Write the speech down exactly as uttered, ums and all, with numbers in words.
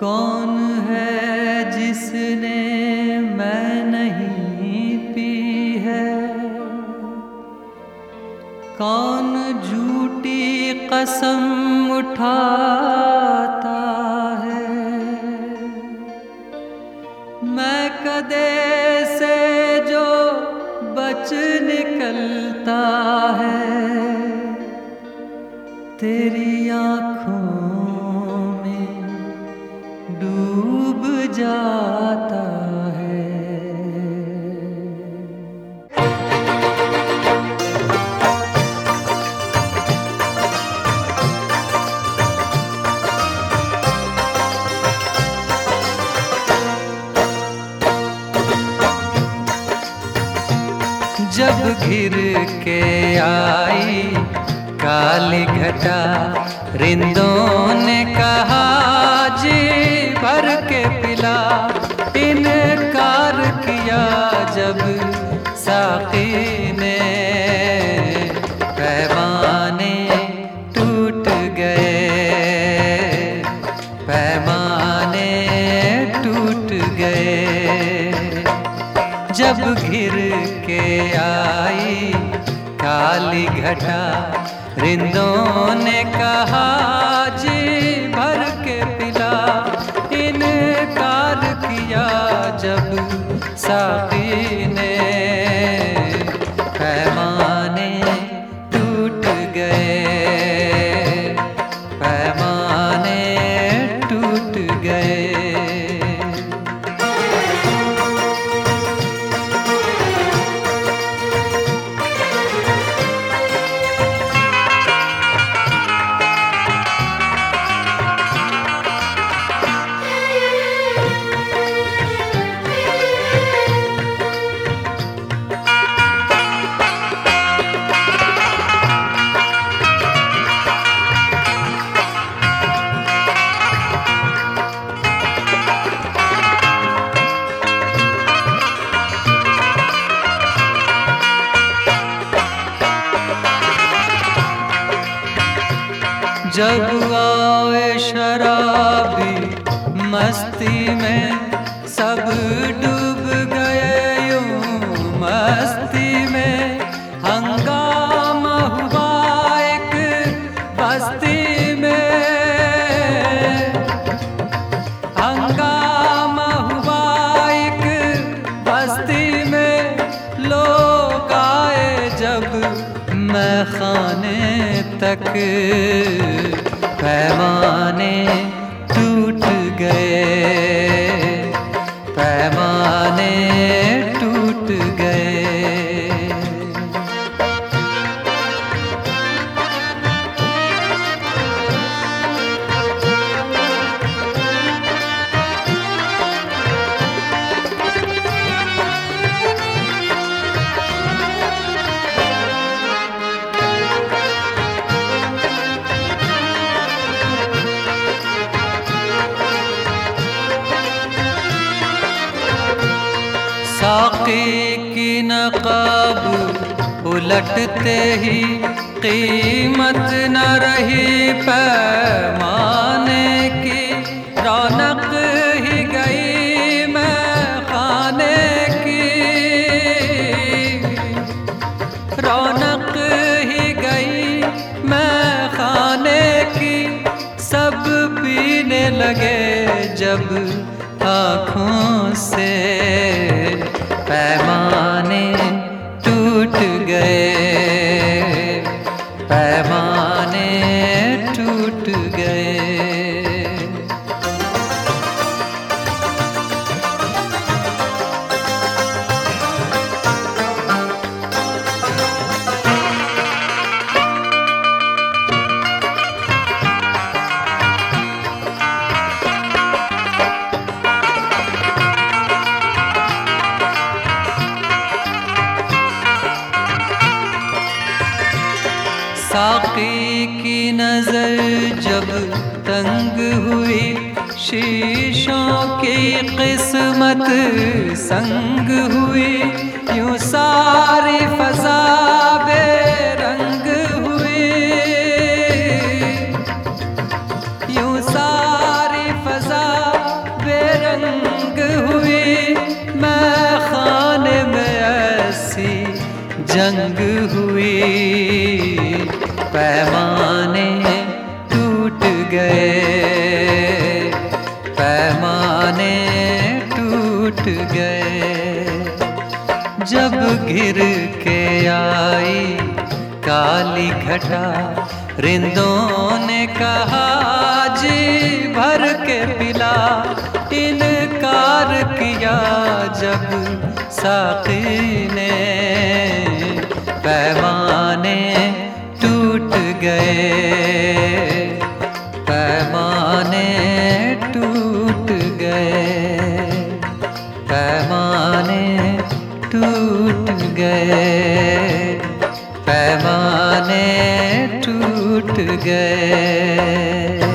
कौन है जिसने मैं नहीं पी है, कौन झूठी कसम उठाता है। मैं कदे से जो बच निकलता है, तेरी आँखों में डूब जाता है। जब घिर के आई काली घटा, रिंदों ने कहा जी भर के पिला। इनकार किया जब साकी ने, पैमाने टूट गए, पैमाने टूट गए। जब घिर के आई काली घटा, रिंदों ने कहा जी भर के पिला। इनकार किया जब साकी ने, पैमाने टूट गए, पैमाने टूट गए। जब आए शराबी मस्ती में, सब डूब गए यूं मस्ती में। हंगामा हुआ एक बस्ती में, हंगामा हुआ एक बस्ती में। लोग आए जब मैं खाने तक, पैमाने टूट गए, पैमाने टूट गए। साकी की नकाब उलटते ही कीमत न रही पैमाने की। रौनक ही गई मैं खाने की, रौनक ही गई मैं खाने की। सब पीने लगे जब आँखों से, पैमाने टूट गए, पैमाने टूट गए। साकी की नजर जब तंग हुई, शीशों की किस्मत संग हुई। यूं सारी फजा बेरंग हुई, यूं सारी फजा गए, पैमाने टूट गए। जब गिर के आई काली घटा, रिंदों ने कहा जी भर के पिला। इनकार किया जब साक़ी ने, पैमाने टूट गए, पैमाने टूट गए, पैमाने टूट गए, पैमाने टूट गए।